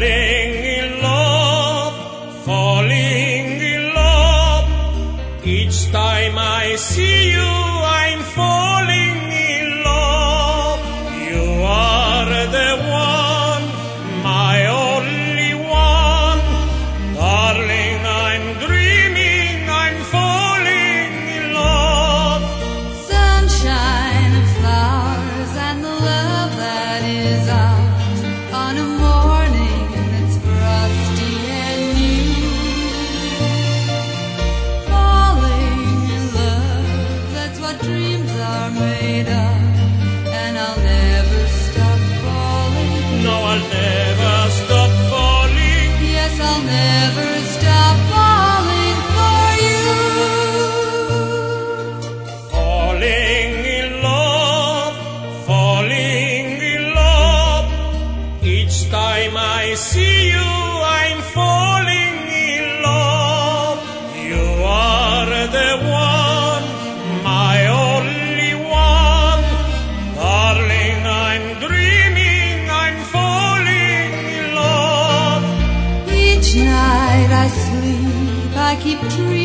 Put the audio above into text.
Falling in love, falling in love. Each time I see you, I'm falling in love. You are the one, my only one. Darling, I'm dreaming, I'm falling in love. Sunshine and flowers and the love that is ours on a morning that's frosty and new. Falling in love, that's what dreams are made of. And I'll never stop falling. No, I'll never stop falling. Yes, I'll never stop falling for you. Falling in love, falling in love. Each time I see you, I'm falling in love. You are the one, my only one. Darling, I'm dreaming, I'm falling in love. Each night I sleep, I keep dreaming